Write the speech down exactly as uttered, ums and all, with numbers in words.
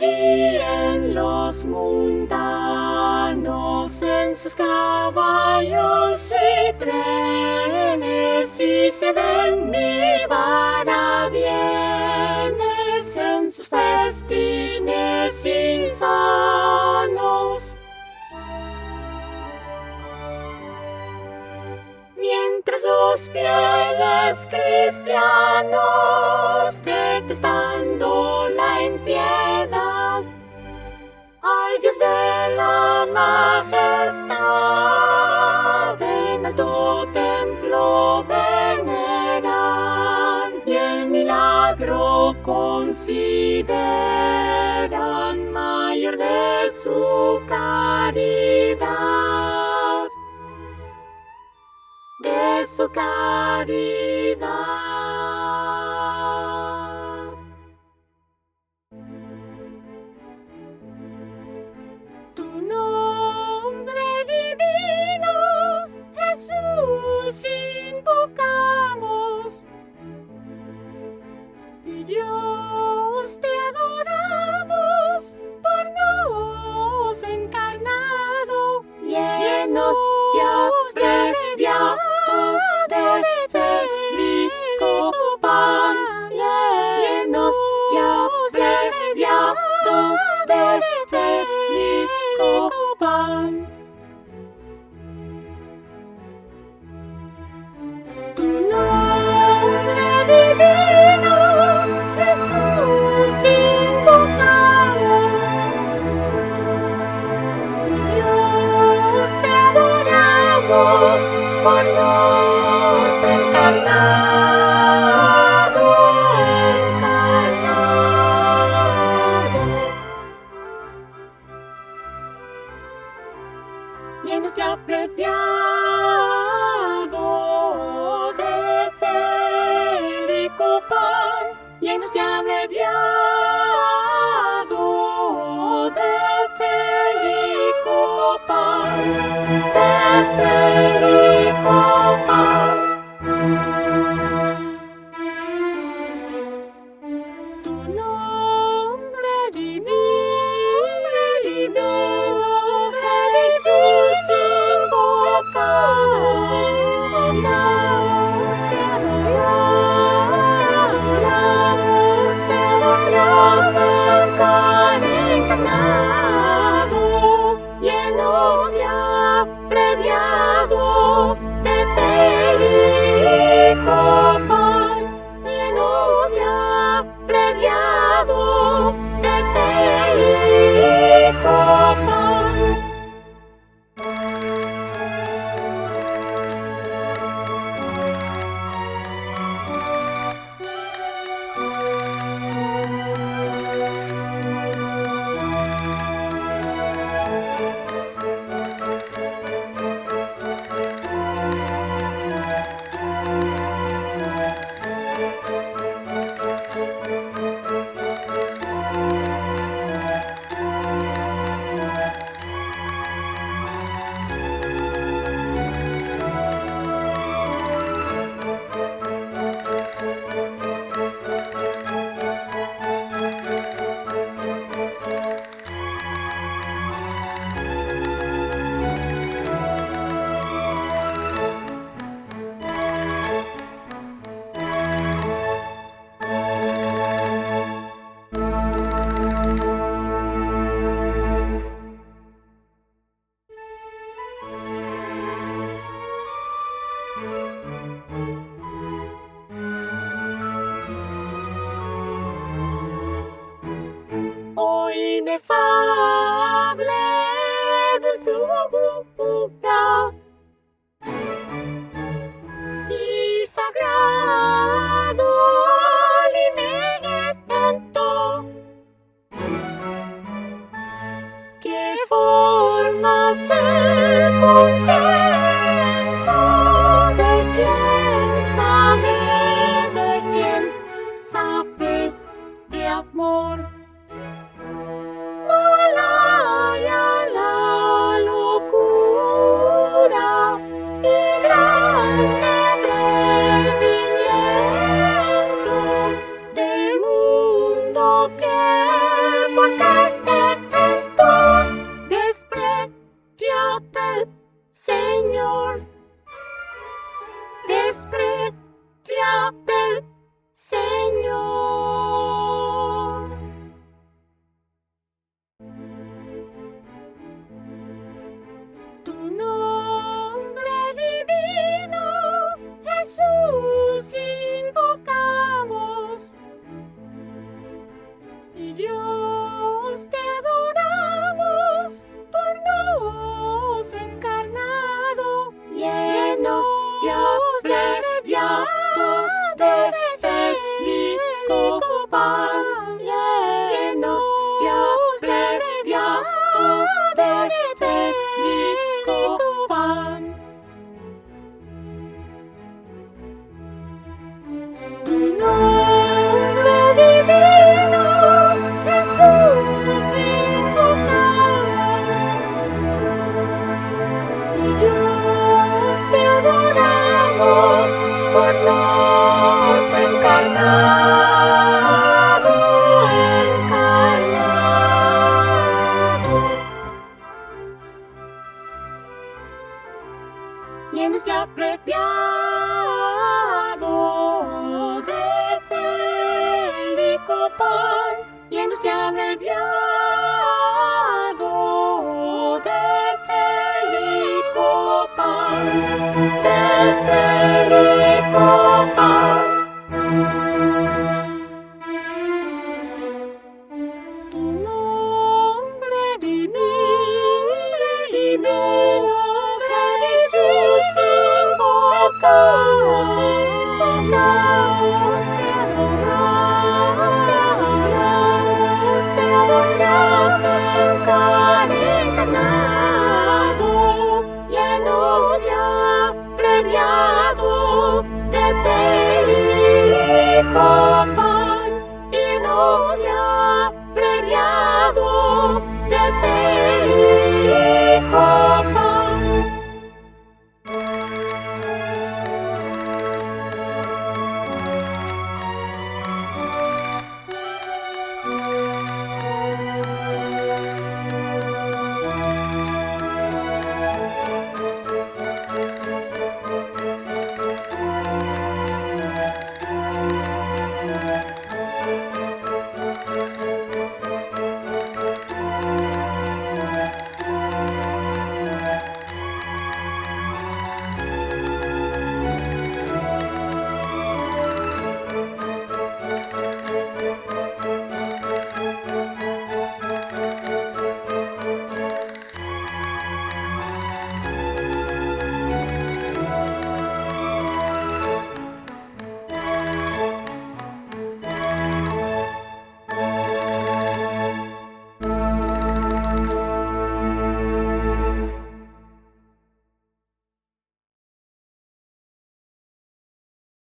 ríen los mundanos en sus caballos y trenes, y se den mi vara bienes en sus festines insanos. Mientras los fieles cristianos, detestando la impiedad, al Dios de la majestad en alto templo veneran, y el milagro consideran mayor de su caridad, de su caridad. Tu nombre divino, Jesús, invocamos, y Dios te adoramos por nos encarnado, llenos de abreviado de rico pan, llenos de abreviado de rico pan. Tu nombre divino, Jesús, invocamos, y Dios te adoramos por nos encarnado, encarnado. Llenos de abreviado de rico pan, llenos de abreviado de rico pan, de rico pan. Tu nombre divino, divino, Jesús, invocamos, invocamos, te adoramos, te adoramos, te adoramos por casi encarnado, llenos de abreviado de rico pan, llenos de abreviado de rico pan. Oh, inefable dulzura y sagrado alimento, que formas el contento de quien sabe, de quien sabe de amor. Malaya la locura y grande atrevimiento del mundo que por nombre divino, Jesús invocamos. Y Dios te adoramos por nos encarnado, encarnado. Llenos ya abreviado de célico pan, llenos ya abreviado de célico pan, de célico pan. Tu nombre divino, divino, Jesús invocamos, invocamos, te adoramos, te adoramos, te adoramos, encarnado, encarnado, llenos ya premiado de célico pan.